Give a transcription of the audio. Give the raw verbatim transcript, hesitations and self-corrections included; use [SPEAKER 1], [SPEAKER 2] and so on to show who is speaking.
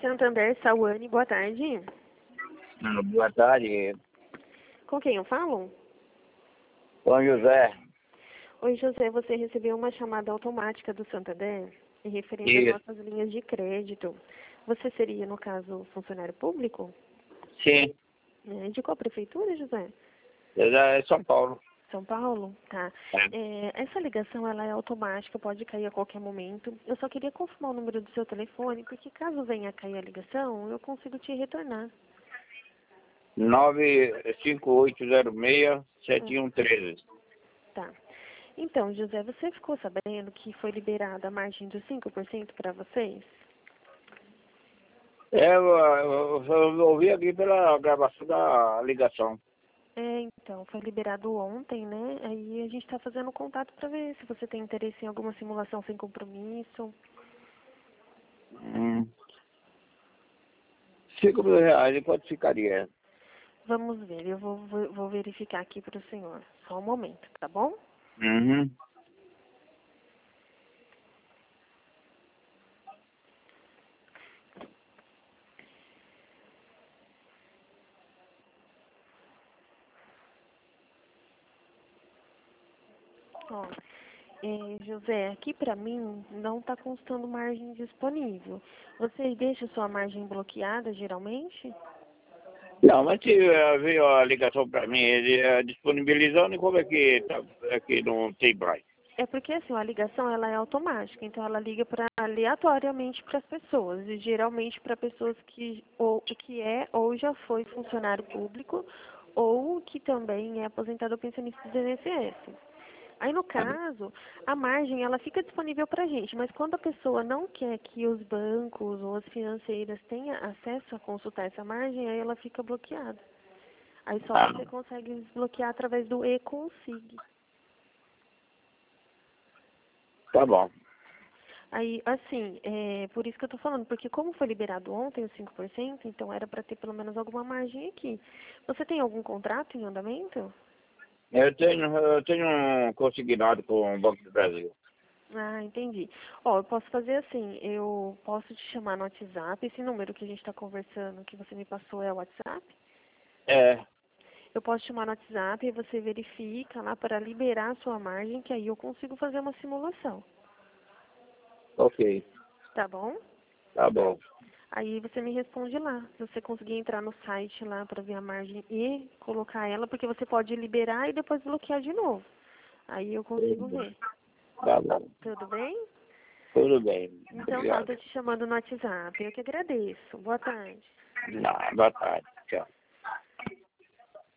[SPEAKER 1] Santander, Sauane, boa tarde.
[SPEAKER 2] Ah, boa tarde,
[SPEAKER 1] Com quem eu falo?
[SPEAKER 2] São José.
[SPEAKER 1] Oi, José, você recebeu uma chamada automática do Santander em referente às
[SPEAKER 2] Isso.
[SPEAKER 1] nossas linhas de crédito. Você seria, no caso, funcionário público?
[SPEAKER 2] Sim,
[SPEAKER 1] É, de qual prefeitura, José?
[SPEAKER 2] é São Paulo.
[SPEAKER 1] São Paulo? Tá.
[SPEAKER 2] É.
[SPEAKER 1] É, essa ligação ela é automática, pode cair a qualquer momento. Eu só queria confirmar o número do seu telefone, porque caso venha a cair a ligação, eu consigo te retornar.
[SPEAKER 2] nove cinco oito zero seis
[SPEAKER 1] Ah,
[SPEAKER 2] sete um três.
[SPEAKER 1] tá. Então, José, você ficou sabendo que foi liberada a margem de cinco por cento para vocês?
[SPEAKER 2] É, eu, eu, eu ouvi aqui pela gravação da ligação.
[SPEAKER 1] É, então, foi liberado ontem, né? Aí a gente está fazendo contato para ver se você tem interesse em alguma simulação sem compromisso.
[SPEAKER 2] Hum. Cinco mil reais, quanto ficaria?
[SPEAKER 1] Vamos ver, eu vou, vou, vou verificar aqui para o senhor. Só um momento, tá bom?
[SPEAKER 2] Uhum.
[SPEAKER 1] Ó, é, José, aqui para mim não está constando margem disponível. Você deixa sua margem bloqueada, geralmente?
[SPEAKER 2] Não, mas se eh, veio a ligação para mim, ele eh, disponibilizando, e como é que tá, é que não tem mais?
[SPEAKER 1] É porque assim, a ligação ela é automática, então ela liga para aleatoriamente para as pessoas, e geralmente para pessoas que ou que é ou já foi funcionário público ou que também é aposentado ou pensionista do I N S S. Aí no caso, a margem ela fica disponível para a gente, mas quando a pessoa não quer que os bancos ou as financeiras tenham acesso a consultar essa margem, aí ela fica bloqueada. Aí só
[SPEAKER 2] Ah,
[SPEAKER 1] você consegue desbloquear através do e-consig.
[SPEAKER 2] tá bom.
[SPEAKER 1] Aí, assim, é por isso que eu tô falando, porque como foi liberado ontem os cinco por cento, então era para ter pelo menos alguma margem aqui. Você tem algum contrato em andamento?
[SPEAKER 2] Eu tenho, eu tenho um consignado com o Banco do Brasil.
[SPEAKER 1] Ah, entendi. Ó, eu posso fazer assim, eu posso te chamar no WhatsApp, esse número que a gente está conversando, que você me passou é o WhatsApp?
[SPEAKER 2] É,
[SPEAKER 1] Eu posso te chamar no WhatsApp e você verifica lá para liberar a sua margem, que aí eu consigo fazer uma simulação,
[SPEAKER 2] ok,
[SPEAKER 1] tá bom?
[SPEAKER 2] tá bom.
[SPEAKER 1] Aí você me responde lá, se você conseguir entrar no site lá para ver a margem e colocar ela, porque você pode liberar e depois bloquear de novo. Aí eu consigo ver.
[SPEAKER 2] Tá bom.
[SPEAKER 1] Tudo bem?
[SPEAKER 2] Tudo bem.
[SPEAKER 1] Então tá, eu
[SPEAKER 2] Obrigado.
[SPEAKER 1] tô te chamando no WhatsApp. Eu que agradeço. Boa tarde.
[SPEAKER 2] Não, boa tarde. Tchau.